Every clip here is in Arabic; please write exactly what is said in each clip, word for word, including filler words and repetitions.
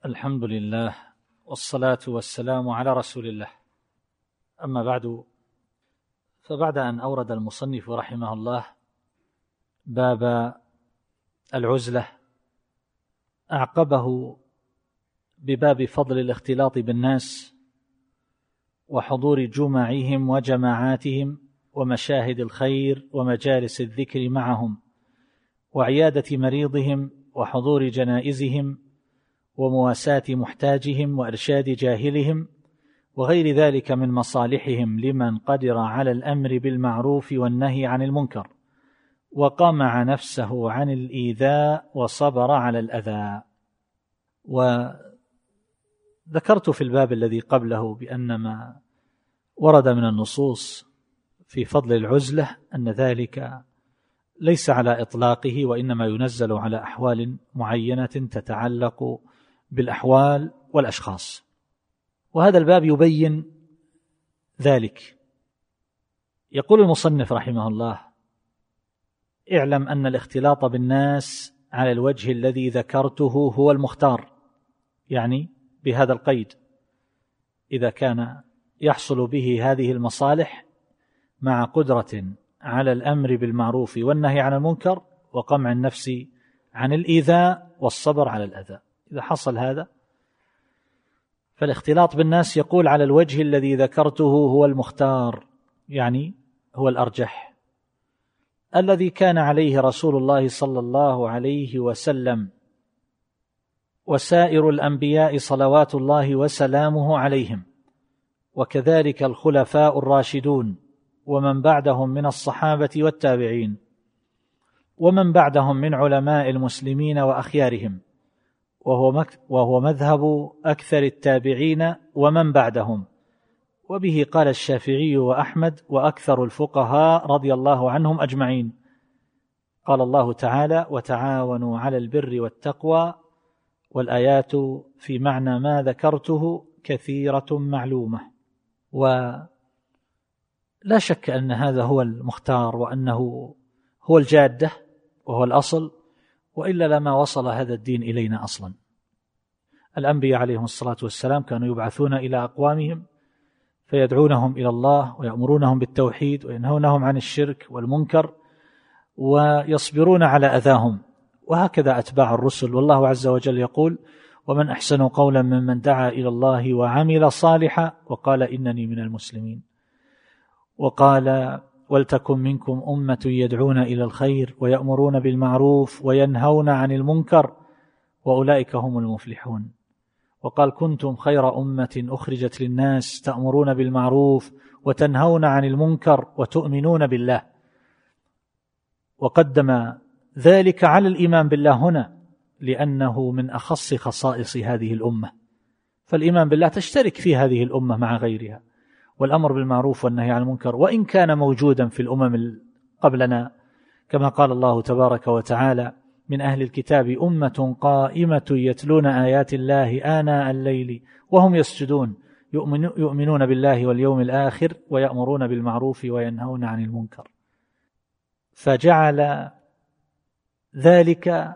الحمد لله والصلاة والسلام على رسول الله. أما بعد، فبعد أن أورد المصنف رحمه الله باب العزلة، أعقبه بباب فضل الاختلاط بالناس وحضور جمعهم وجماعاتهم ومشاهد الخير ومجالس الذكر معهم وعيادة مريضهم وحضور جنائزهم ومواساة محتاجهم وإرشاد جاهلهم وغير ذلك من مصالحهم لمن قدر على الأمر بالمعروف والنهي عن المنكر وقمع نفسه عن الإيذاء وصبر على الأذى. وذكرت في الباب الذي قبله بأن ما ورد من النصوص في فضل العزلة أن ذلك ليس على إطلاقه، وإنما ينزل على أحوال معينة تتعلق بالأحوال والأشخاص، وهذا الباب يبين ذلك. يقول المصنف رحمه الله: اعلم أن الاختلاط بالناس على الوجه الذي ذكرته هو المختار، يعني بهذا القيد: إذا كان يحصل به هذه المصالح مع قدرة على الأمر بالمعروف والنهي عن المنكر وقمع النفس عن الإيذاء والصبر على الأذى، إذا حصل هذا فالاختلاط بالناس يقول على الوجه الذي ذكرته هو المختار، يعني هو الأرجح، الذي كان عليه رسول الله صلى الله عليه وسلم وسائر الأنبياء صلوات الله وسلامه عليهم، وكذلك الخلفاء الراشدون ومن بعدهم من الصحابة والتابعين ومن بعدهم من علماء المسلمين وأخيارهم، وهو وهو مذهب أكثر التابعين ومن بعدهم، وبه قال الشافعي وأحمد وأكثر الفقهاء رضي الله عنهم أجمعين. قال الله تعالى: وتعاونوا على البر والتقوى، والآيات في معنى ما ذكرته كثيرة معلومة. ولا شك أن هذا هو المختار وأنه هو الجادة وهو الأصل، وإلا لما وصل هذا الدين إلينا أصلا. الأنبياء عليهم الصلاة والسلام كانوا يبعثون إلى أقوامهم فيدعونهم إلى الله ويأمرونهم بالتوحيد وينهونهم عن الشرك والمنكر ويصبرون على أذاهم، وهكذا أتباع الرسل. والله عز وجل يقول: ومن أحسن قولا ممن دعا إلى الله وعمل صالحا وقال إنني من المسلمين. وقال: ولتكن منكم أمة يدعون إلى الخير ويأمرون بالمعروف وينهون عن المنكر وأولئك هم المفلحون. وقال: كنتم خير أمة أخرجت للناس تأمرون بالمعروف وتنهون عن المنكر وتؤمنون بالله. وقدم ذلك على الإيمان بالله هنا لأنه من أخص خصائص هذه الأمة، فالإيمان بالله تشترك في هذه الأمة مع غيرها، والأمر بالمعروف والنهي عن المنكر وإن كان موجودا في الأمم قبلنا، كما قال الله تبارك وتعالى: من أهل الكتاب أمة قائمة يتلون آيات الله آناء الليل وهم يسجدون يؤمنون بالله واليوم الآخر ويأمرون بالمعروف وينهون عن المنكر. فجعل ذلك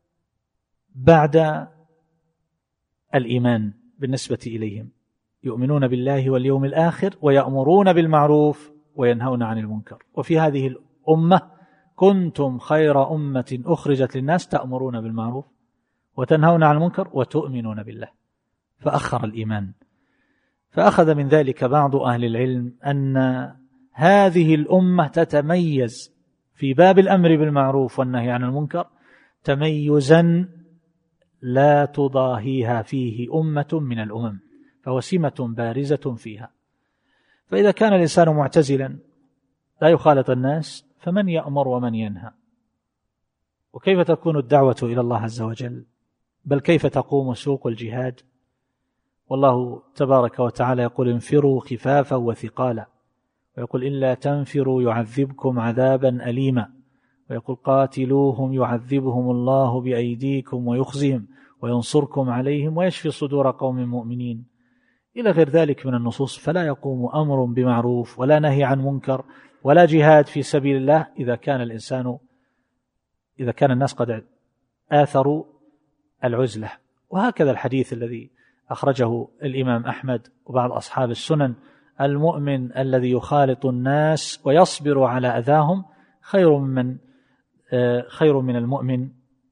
بعد الإيمان بالنسبة إليهم، يؤمنون بالله واليوم الآخر ويأمرون بالمعروف وينهون عن المنكر. وفي هذه الأمة: كنتم خير أمة أخرجت للناس تأمرون بالمعروف وتنهون عن المنكر وتؤمنون بالله، فأخر الإيمان. فأخذ من ذلك بعض أهل العلم أن هذه الأمة تتميز في باب الأمر بالمعروف والنهي عن المنكر تميزا لا تضاهيها فيه أمة من الأمم، فهو سمة بارزة فيها. فإذا كان الإنسان معتزلا لا يخالط الناس، فمن يأمر ومن ينهى؟ وكيف تكون الدعوة إلى الله عز وجل؟ بل كيف تقوم سوق الجهاد؟ والله تبارك وتعالى يقول: انفروا خفافا وثقالا، ويقول: إلا تنفروا يعذبكم عذابا أليما، ويقول: قاتلوهم يعذبهم الله بأيديكم ويخزهم وينصركم عليهم ويشفي صدور قوم مؤمنين، إلى غير ذلك من النصوص. فلا يقوم أمر بمعروف ولا نهي عن منكر ولا جهاد في سبيل الله إذا كان الإنسان إذا كان الناس قد آثروا العزلة وهكذا الحديث الذي أخرجه الإمام أحمد وبعض أصحاب السنن: المؤمن الذي يخالط الناس ويصبر على أذاهم خير من خير من المؤمن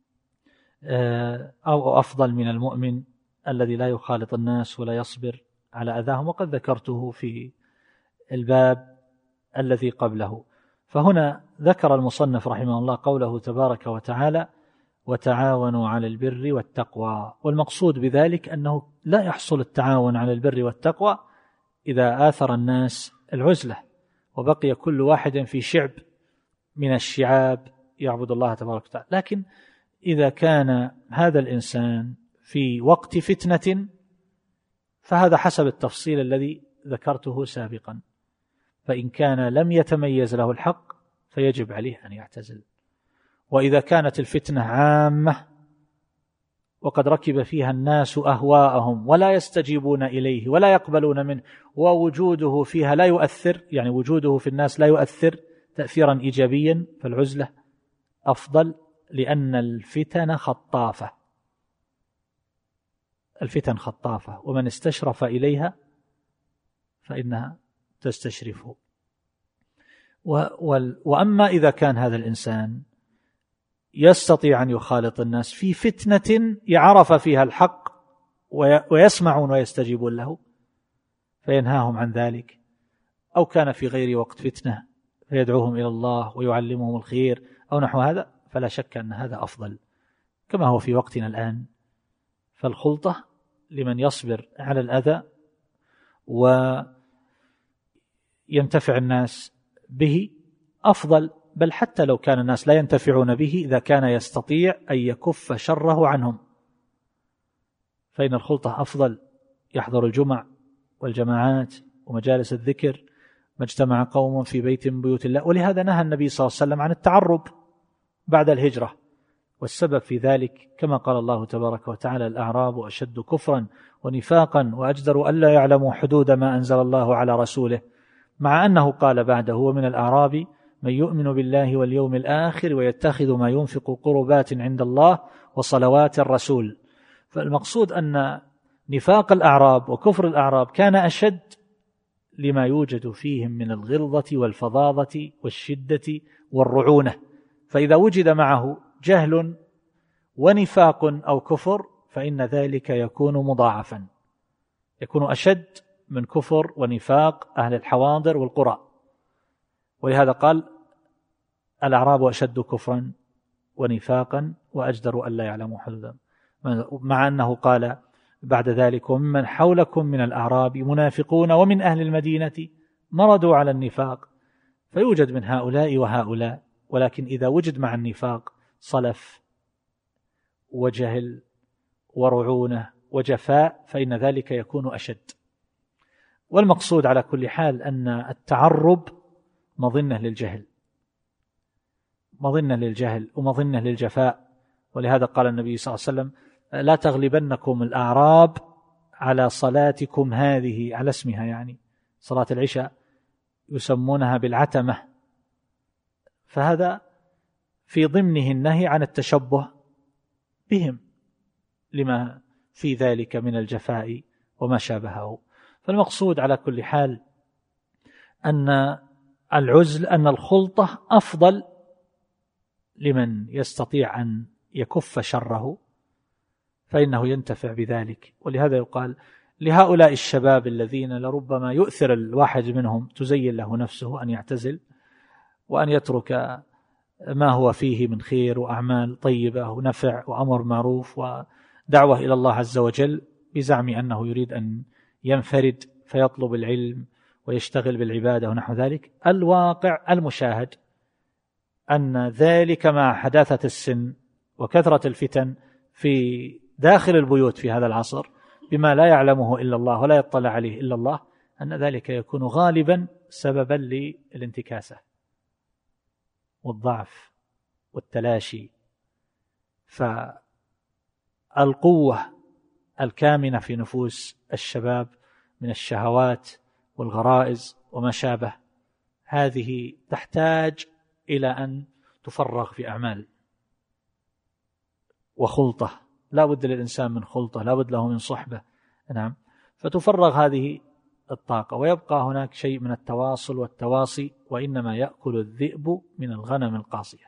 أو أفضل من المؤمن الذي لا يخالط الناس ولا يصبر على أذاهم. وقد ذكرته في الباب الذي قبله. فهنا ذكر المصنف رحمه الله قوله تبارك وتعالى: وتعاونوا على البر والتقوى. والمقصود بذلك أنه لا يحصل التعاون على البر والتقوى إذا آثر الناس العزلة وبقي كل واحد في شعب من الشعاب يعبد الله تبارك وتعالى. لكن إذا كان هذا الإنسان في وقت فتنة فهذا حسب التفصيل الذي ذكرته سابقا. فإن كان لم يتميز له الحق فيجب عليه أن يعتزل. وإذا كانت الفتنة عامة وقد ركب فيها الناس أهواءهم ولا يستجيبون إليه ولا يقبلون منه ووجوده فيها لا يؤثر، يعني وجوده في الناس لا يؤثر تأثيرا إيجابيا، فالعزلة أفضل، لأن الفتن خطافة. الفتن خطافة، ومن استشرف إليها فإنها تستشرفه. وأما إذا كان هذا الإنسان يستطيع أن يخالط الناس في فتنة يعرف فيها الحق ويسمعون ويستجيبون له فينهاهم عن ذلك، أو كان في غير وقت فتنة فيدعوهم إلى الله ويعلمهم الخير أو نحو هذا، فلا شك أن هذا أفضل، كما هو في وقتنا الآن. فالخلطة لمن يصبر على الأذى وينتفع الناس به أفضل، بل حتى لو كان الناس لا ينتفعون به إذا كان يستطيع أن يكف شره عنهم فإن الخلطة أفضل. يحضر الجمع والجماعات ومجالس الذكر، ما اجتمع قوم في بيت من بيوت الله. ولهذا نهى النبي صلى الله عليه وسلم عن التعرب بعد الهجرة، والسبب في ذلك كما قال الله تبارك وتعالى: الأعراب أشد كفرا ونفاقا وأجدر ألا يعلموا حدود ما أنزل الله على رسوله، مع أنه قال بعده: ومن الأعراب من يؤمن بالله واليوم الآخر ويتخذ ما ينفق قربات عند الله وصلوات الرسول. فالمقصود أن نفاق الأعراب وكفر الأعراب كان أشد لما يوجد فيهم من الغلظة والفظاظة والشدة والرعونة. فإذا وجد معه جهل ونفاق أو كفر فإن ذلك يكون مضاعفا، يكون أشد من كفر ونفاق أهل الحواضر والقرى. ولهذا قال: الأعراب أشد كفرا ونفاقا وأجدر ألا يعلموا حدودا، مع أنه قال بعد ذلك: وممن حولكم من الأعراب منافقون ومن أهل المدينة مرضوا على النفاق. فيوجد من هؤلاء وهؤلاء، ولكن إذا وجد مع النفاق صلف وجهل ورعونة وجفاء فإن ذلك يكون أشد. والمقصود على كل حال أن التعرب مظنة للجهل، مظنة للجهل ومظنة للجفاء. ولهذا قال النبي صلى الله عليه وسلم: لا تغلبنكم الأعراب على صلاتكم هذه، على اسمها، يعني صلاة العشاء يسمونها بالعتمة. فهذا في ضمنه النهي عن التشبه بهم لما في ذلك من الجفاء وما شابهه. فالمقصود على كل حال أن العزل أن الخلطة أفضل لمن يستطيع أن يكف شره فإنه ينتفع بذلك. ولهذا يقال لهؤلاء الشباب الذين لربما يؤثر الواحد منهم تزين له نفسه أن يعتزل وأن يترك ما هو فيه من خير وأعمال طيبة ونفع وأمر معروف ودعوة إلى الله عز وجل بزعم أنه يريد أن ينفرد فيطلب العلم ويشتغل بالعبادة ونحو ذلك. الواقع المشاهد أن ذلك مع حداثة السن وكثرة الفتن في داخل البيوت في هذا العصر بما لا يعلمه إلا الله ولا يطلع عليه إلا الله، أن ذلك يكون غالبا سببا للانتكاسة والضعف والتلاشي. فالقوة الكامنة في نفوس الشباب من الشهوات والغرائز وما شابه هذه تحتاج إلى أن تفرغ في أعمال وخلطة لا بد للإنسان من خلطة، لا بد له من صحبة. نعم. فتفرغ هذه الطاقة، ويبقى هناك شيء من التواصل والتواصي، وإنما يأكل الذئب من الغنم القاصية،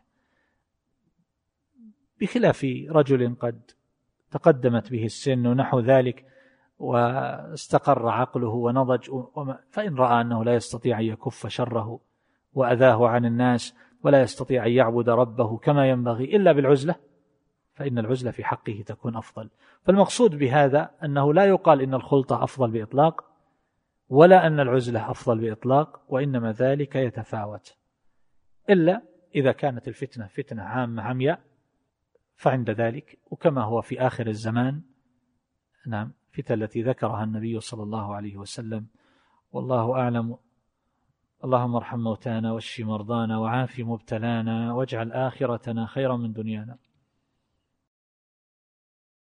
بخلاف رجل قد تقدمت به السن ونحو ذلك واستقر عقله ونضج، فإن رأى أنه لا يستطيع أن يكف شره وأذاه عن الناس ولا يستطيع أن يعبد ربه كما ينبغي إلا بالعزلة، فإن العزلة في حقه تكون أفضل. فالمقصود بهذا أنه لا يقال إن الخلطة أفضل بإطلاق، ولا أن العزلة أفضل بإطلاق، وإنما ذلك يتفاوت، إلا إذا كانت الفتنة فتنة عامة عمياء، فعند ذلك، وكما هو في آخر الزمان، نعم، فتنة التي ذكرها النبي صلى الله عليه وسلم. والله أعلم. اللهم ارحم موتانا واشف مرضانا وعاف مبتلانا واجعل آخرتنا خيرا من دنيانا.